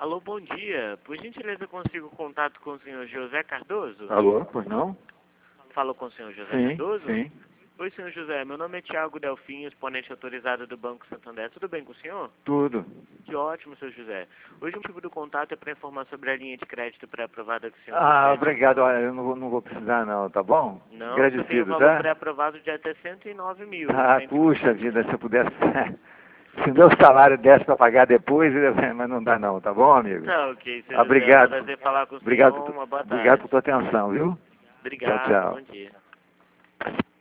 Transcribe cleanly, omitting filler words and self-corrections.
Alô, bom dia. Por gentileza, consigo contato com o senhor José Cardoso? Alô, pois não? Falo com o senhor José Sim, Cardoso? sim. Oi, senhor José. Meu nome é Tiago Delfim, exponente autorizado do Banco Santander. Tudo bem com o senhor? Tudo. Que ótimo, senhor José. Hoje o motivo do contato é para informar sobre a linha de crédito pré-aprovada que o senhor Ah, recebe. obrigado. Olha, eu não vou precisar não, tá bom? Não, o senhor tem o Agradecido, valor tá? pré-aprovado de até 109 mil. Ah, Sem puxa dificuldade vida, nenhuma. se eu pudesse... Se meu salário desse para pagar depois, mas não dá não, tá bom, amigo? Tá ok, senhor José. É um Obrigado. prazer falar com o Obrigado, senhor. Uma boa obrigado tarde. por tua atenção, viu? Tchau, Obrigado, tchau. bom dia.